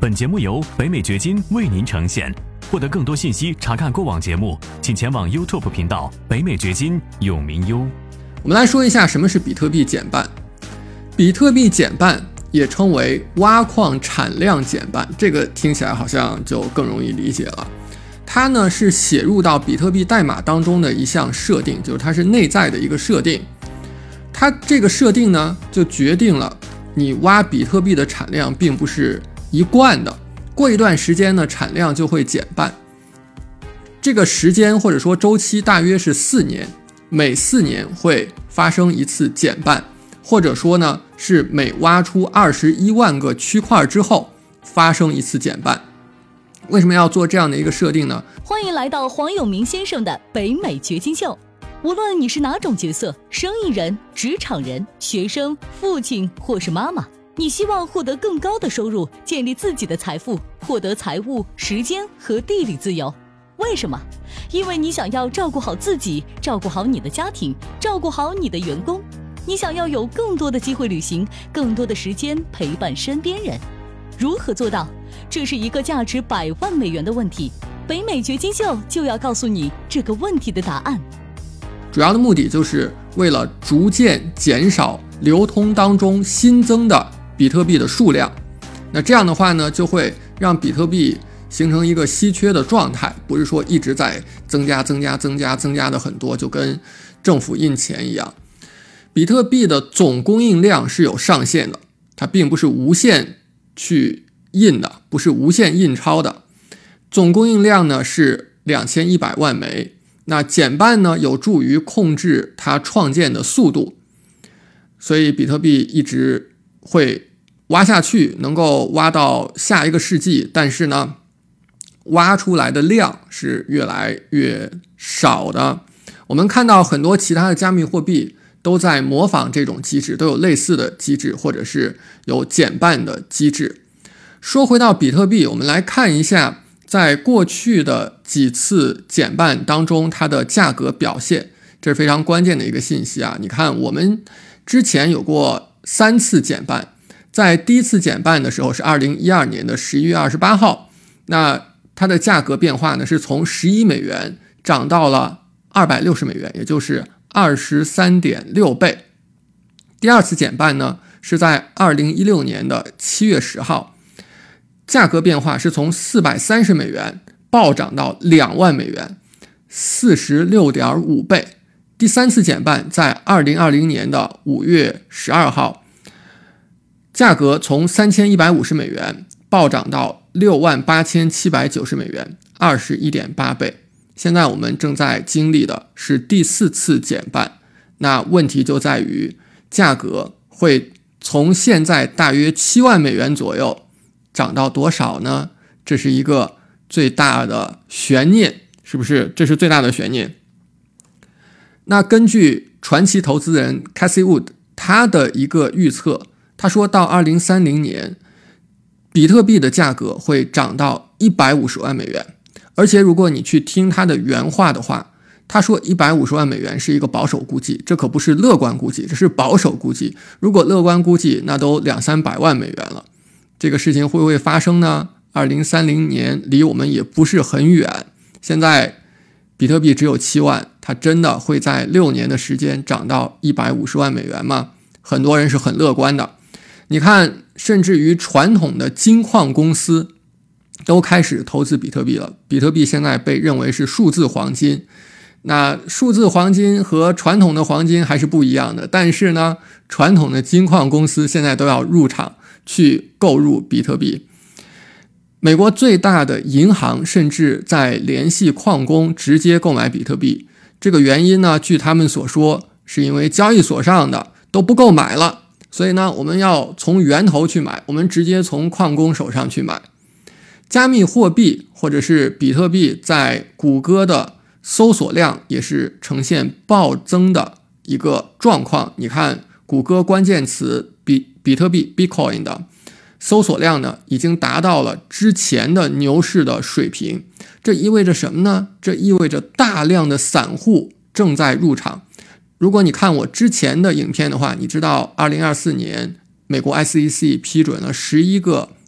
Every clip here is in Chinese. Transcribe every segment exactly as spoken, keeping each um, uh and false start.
本节目由北美掘金为您呈现。获得更多信息，查看过往节目，请前往 YouTube 频道北美掘金永明优。 我们来说一下什么是比特币减半。比特币减半也称为挖矿产量减半，这个听起来好像就更容易理解了。它呢是写入到比特币代码当中的一项设定，就是它是内在的一个设定。它这个设定呢就决定了你挖比特币的产量并不是一贯的，过一段时间呢产量就会减半。这个时间或者说周期大约是四年，每四年会发生一次减半，或者说呢是每挖出二十一万个区块之后发生一次减半。为什么要做这样的一个设定呢？ 欢迎来到黄永明先生的北美掘金秀。无论你是哪种角色，生意人、职场人、学生、父亲或是妈妈，你希望获得更高的收入，建立自己的财富，获得财务、时间和地理自由。为什么？因为你想要照顾好自己，照顾好你的家庭，照顾好你的员工。你想要有更多的机会旅行，更多的时间陪伴身边人。如何做到？这是一个价值百万美元的问题。北美掘金秀就要告诉你这个问题的答案。 主要的目的就是为了逐渐减少流通当中新增的比特币的数量。那这样的话呢，就会让比特币形成一个稀缺的状态，不是说一直在增加增加增加增加的很多，就跟政府印钱一样。比特币的总供应量是有上限的，它并不是无限去印的，不是无限印钞的。总供应量呢是两千一百万枚。那减半呢有助于控制它创建的速度，所以比特币一直会挖下去，能够挖到下一个世纪，但是呢挖出来的量是越来越少的。我们看到很多其他的加密货币都在模仿这种机制，都有类似的机制，或者是有减半的机制。说回到比特币，我们来看一下在过去的几次减半当中它的价格表现，这是非常关键的一个信息啊！你看我们之前有过三次减半，在第一次减半的时候是二零一二年的十一月二十八号，那它的价格变化呢是从十一美元涨到了二百六十美元，也就是二十三点六倍。第二次减半呢是在二零一六年的七月十号，价格变化是从四百三十美元暴涨到两万美元， 四十六点五倍。第三次减半在二零二零年的五月十二号，价格从三千一百五十美元暴涨到六万八千七百九十美元， 二十一点八倍。现在我们正在经历的是第四次减半，那问题就在于价格会从现在大约七万美元左右涨到多少呢？这是一个最大的悬念，是不是？这是最大的悬念。那根据传奇投资人 Cassie Wood 他的一个预测，他说到二零三零年比特币的价格会涨到一百五十万美元，而且如果你去听他的原话的话，他说一百五十万美元是一个保守估计，这可不是乐观估计，这是保守估计。如果乐观估计，那都两三百万美元了。这个事情会不会发生呢？二零三零年离我们也不是很远，现在比特币只有七万，它真的会在六年的时间涨到一百五十万美元吗？很多人是很乐观的。你看，甚至于传统的金矿公司都开始投资比特币了。比特币现在被认为是数字黄金，那数字黄金和传统的黄金还是不一样的，但是呢，传统的金矿公司现在都要入场去购入比特币。美国最大的银行甚至在联系矿工直接购买比特币，这个原因呢，据他们所说，是因为交易所上的都不够买了，所以呢，我们要从源头去买，我们直接从矿工手上去买。加密货币或者是比特币在谷歌的搜索量也是呈现暴增的一个状况。你看谷歌关键词比比特币 Bitcoin 的搜索量呢，已经达到了之前的牛市的水平。这意味着什么呢？这意味着大量的散户正在入场。如果你看我之前的影片的话，你知道二零二四年美国 S E C 批准了十一个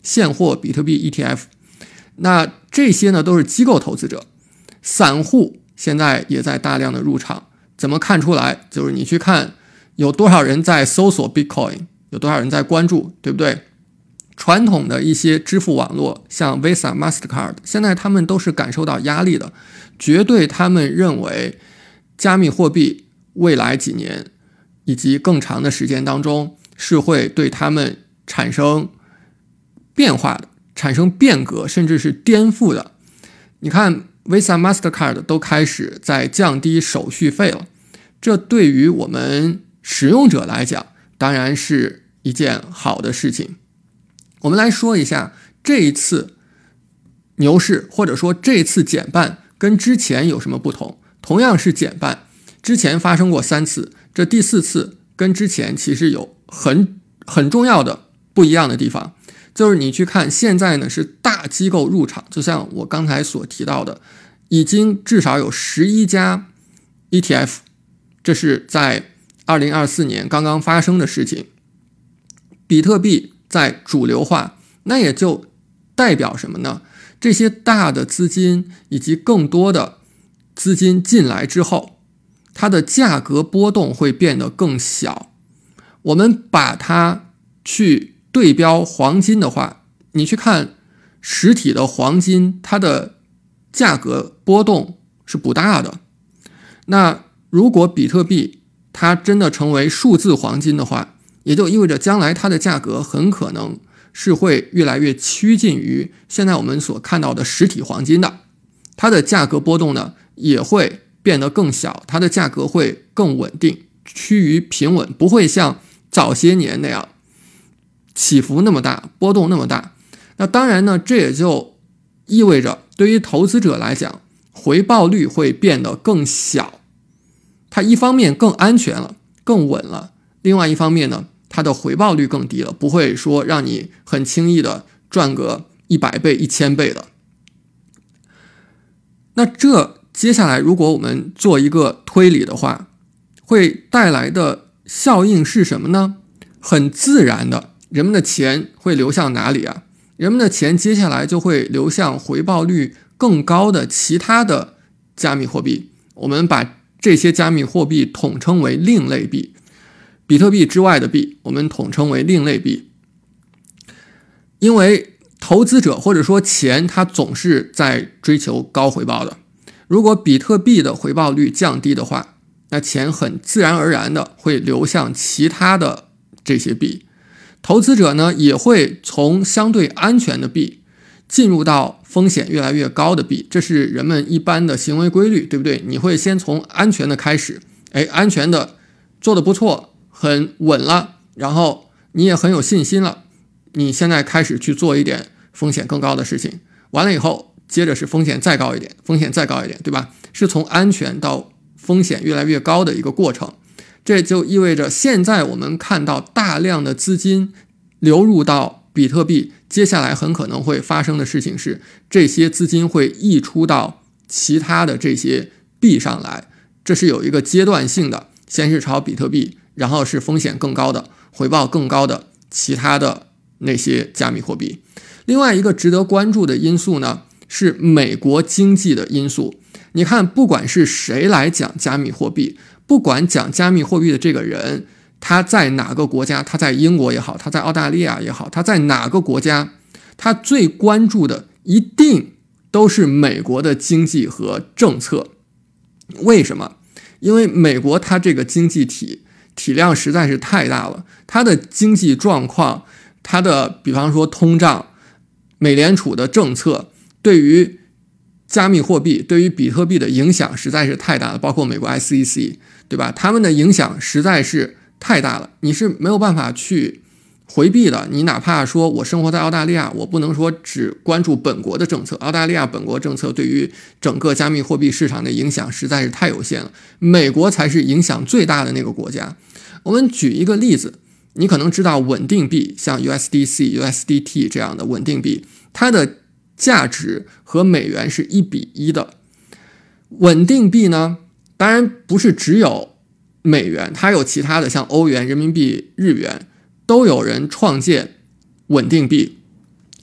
现货比特币 E T F。 那这些呢都是机构投资者，散户现在也在大量的入场。怎么看出来？就是你去看有多少人在搜索 Bitcoin， 有多少人在关注，对不对？传统的一些支付网络像 Visa、Mastercard， 现在他们都是感受到压力的，绝对他们认为加密货币未来几年以及更长的时间当中是会对他们产生变化的，产生变革，甚至是颠覆的。你看 Visa、Mastercard 都开始在降低手续费了，这对于我们使用者来讲当然是一件好的事情。我们来说一下这一次牛市，或者说这次减半跟之前有什么不同。同样是减半，之前发生过三次，这第四次跟之前其实有很很重要的不一样的地方。就是你去看现在呢是大机构入场，就像我刚才所提到的，已经至少有十一家 E T F， 这是在二零二四年刚刚发生的事情。比特币在主流化，那也就代表什么呢？这些大的资金以及更多的资金进来之后，它的价格波动会变得更小。我们把它去对标黄金的话，你去看实体的黄金，它的价格波动是不大的。那如果比特币它真的成为数字黄金的话，也就意味着将来它的价格很可能是会越来越趋近于现在我们所看到的实体黄金的。它的价格波动呢也会变得更小，它的价格会更稳定，趋于平稳，不会像早些年那样起伏那么大，波动那么大。那当然呢，这也就意味着对于投资者来讲，回报率会变得更小。它一方面更安全了，更稳了，另外一方面呢，它的回报率更低了，不会说让你很轻易的赚个一百倍、一千倍的。那这接下来如果我们做一个推理的话，会带来的效应是什么呢？很自然的，人们的钱会流向哪里啊？人们的钱接下来就会流向回报率更高的其他的加密货币。我们把这些加密货币统称为另类币，比特币之外的币我们统称为另类币。因为投资者或者说钱它总是在追求高回报的，如果比特币的回报率降低的话，那钱很自然而然的会流向其他的这些币。投资者呢也会从相对安全的币进入到风险越来越高的币，这是人们一般的行为规律，对不对？你会先从安全的开始，哎，安全的做得不错，很稳了，然后你也很有信心了，你现在开始去做一点风险更高的事情，完了以后接着是风险再高一点，风险再高一点，对吧？是从安全到风险越来越高的一个过程。这就意味着现在我们看到大量的资金流入到比特币，接下来很可能会发生的事情是，这些资金会溢出到其他的这些币上来，这是有一个阶段性的，先是炒比特币，然后是风险更高的、回报更高的其他的那些加密货币。另外一个值得关注的因素呢，是美国经济的因素。你看，不管是谁来讲加密货币，不管讲加密货币的这个人他在哪个国家，他在英国也好，他在澳大利亚也好，他在哪个国家，他最关注的一定都是美国的经济和政策。为什么？因为美国它这个经济体体量实在是太大了，它的经济状况，它的比方说通胀，美联储的政策对于加密货币、对于比特币的影响实在是太大了，包括美国 S E C， 对吧？他们的影响实在是太大了，你是没有办法去回避的。你哪怕说我生活在澳大利亚，我不能说只关注本国的政策，澳大利亚本国政策对于整个加密货币市场的影响实在是太有限了，美国才是影响最大的那个国家。我们举一个例子，你可能知道稳定币，像 U S D C、U S D T 这样的稳定币，它的价值和美元是一比一的。稳定币呢，当然不是只有美元，它有其他的，像欧元、人民币、日元，都有人创建稳定币。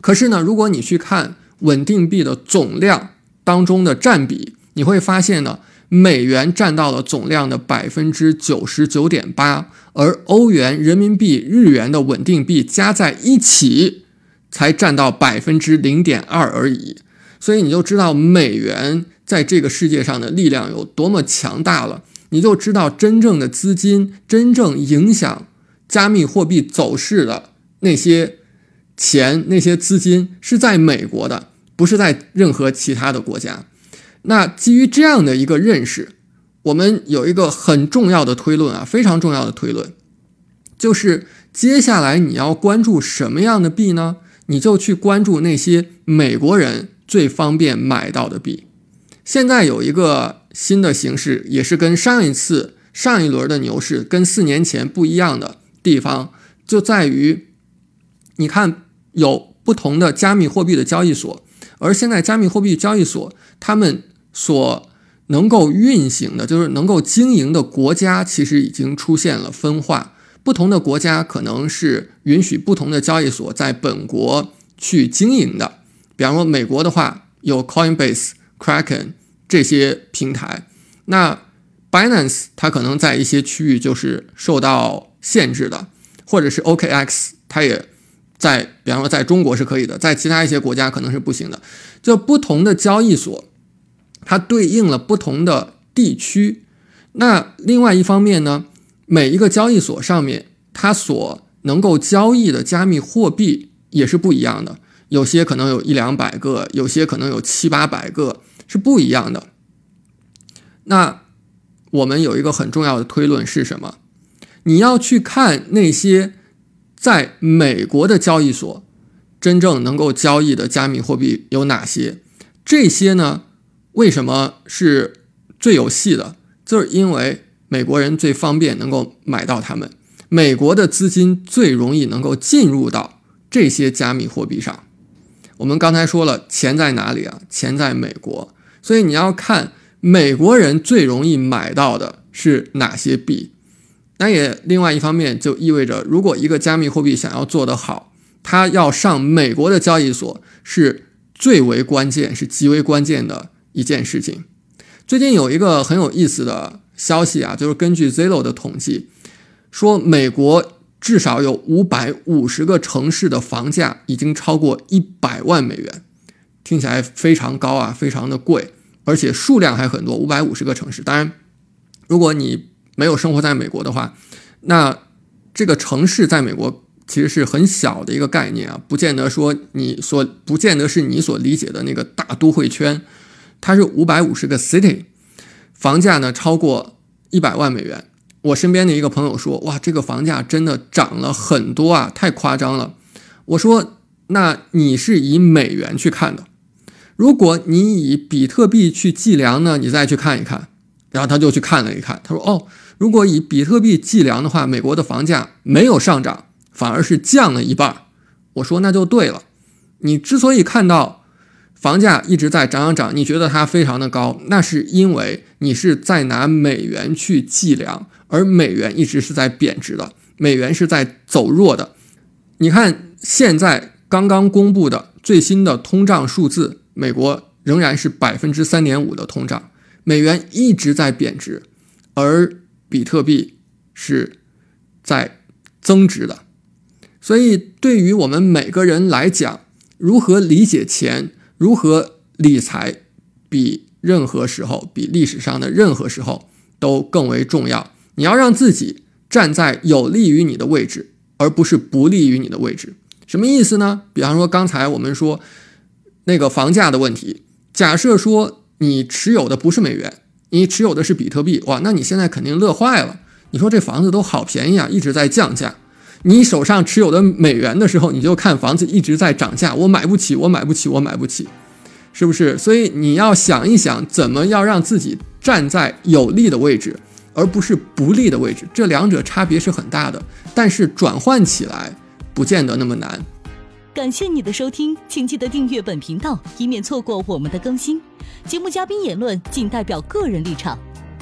可是呢，如果你去看稳定币的总量当中的占比，你会发现呢，美元占到了总量的 百分之九十九点八， 而欧元、人民币、日元的稳定币加在一起才占到 百分之零点二 而已。所以你就知道美元在这个世界上的力量有多么强大了，你就知道真正的资金，真正影响加密货币走势的那些钱，那些资金是在美国的，不是在任何其他的国家。那基于这样的一个认识，我们有一个很重要的推论啊，非常重要的推论，就是接下来你要关注什么样的币呢？你就去关注那些美国人最方便买到的币。现在有一个新的形式，也是跟上一次上一轮的牛市跟四年前不一样的地方，就在于你看有不同的加密货币的交易所，而现在加密货币交易所他们所能够运行的，就是能够经营的国家，其实已经出现了分化。不同的国家可能是允许不同的交易所在本国去经营的，比方说美国的话有 Coinbase、Kraken 这些平台，那 Binance 它可能在一些区域就是受到限制的，或者是 O K X 它也在，比方说在中国是可以的，在其他一些国家可能是不行的。就不同的交易所它对应了不同的地区。那另外一方面呢，每一个交易所上面它所能够交易的加密货币也是不一样的，有些可能有一两百个，有些可能有七八百个，是不一样的。那我们有一个很重要的推论是什么？你要去看那些在美国的交易所真正能够交易的加密货币有哪些？这些呢，为什么是最有戏的？就是因为美国人最方便能够买到它们，美国的资金最容易能够进入到这些加密货币上。我们刚才说了，钱在哪里啊？钱在美国。所以你要看美国人最容易买到的是哪些币。那也另外一方面就意味着，如果一个加密货币想要做得好，它要上美国的交易所是最为关键，是极为关键的一件事情。最近有一个很有意思的消息啊，就是根据 Zillow 的统计，说美国至少有五百五十个城市的房价已经超过一百万美元，听起来非常高啊，非常的贵，而且数量还很多，五百五十个城市。当然，如果你没有生活在美国的话，那这个城市在美国其实是很小的一个概念啊，不见得说你所不见得是你所理解的那个大都会圈，它是五百五十个 city， 房价呢超过一百万美元。我身边的一个朋友说，哇，这个房价真的涨了很多啊，太夸张了。我说，那你是以美元去看的，如果你以比特币去计量呢，你再去看一看。然后他就去看了一看，他说，哦，如果以比特币计量的话，美国的房价没有上涨，反而是降了一半。我说那就对了，你之所以看到房价一直在涨涨涨，你觉得它非常的高，那是因为你是在拿美元去计量，而美元一直是在贬值的，美元是在走弱的。你看现在刚刚公布的最新的通胀数字，美国仍然是 百分之三点五 的通胀，美元一直在贬值，而比特币是在增值的。所以对于我们每个人来讲，如何理解钱，如何理财，比任何时候，比历史上的任何时候都更为重要。你要让自己站在有利于你的位置，而不是不利于你的位置。什么意思呢？比方说刚才我们说那个房价的问题，假设说你持有的不是美元，你持有的是比特币，哇，那你现在肯定乐坏了。你说这房子都好便宜啊，一直在降价。你手上持有的美元的时候，你就看房子一直在涨价，我买不起，我买不起，我买不起，是不是？所以你要想一想，怎么要让自己站在有利的位置，而不是不利的位置。这两者差别是很大的，但是转换起来不见得那么难。 感谢你的收听，请记得订阅本频道，以免错过我们的更新。节目嘉宾言论仅代表个人立场。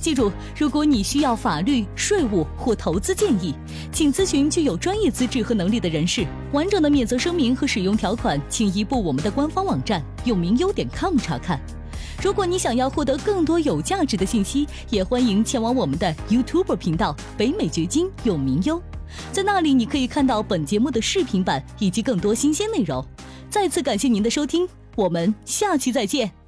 记住，如果你需要法律、税务或投资建议，请咨询具有专业资质和能力的人士。完整的免责声明和使用条款，请移步我们的官方网站永明优点 com 查看。如果你想要获得更多有价值的信息，也欢迎前往我们的 YouTube 频道北美掘金永明优，在那里你可以看到本节目的视频版以及更多新鲜内容。再次感谢您的收听，我们下期再见。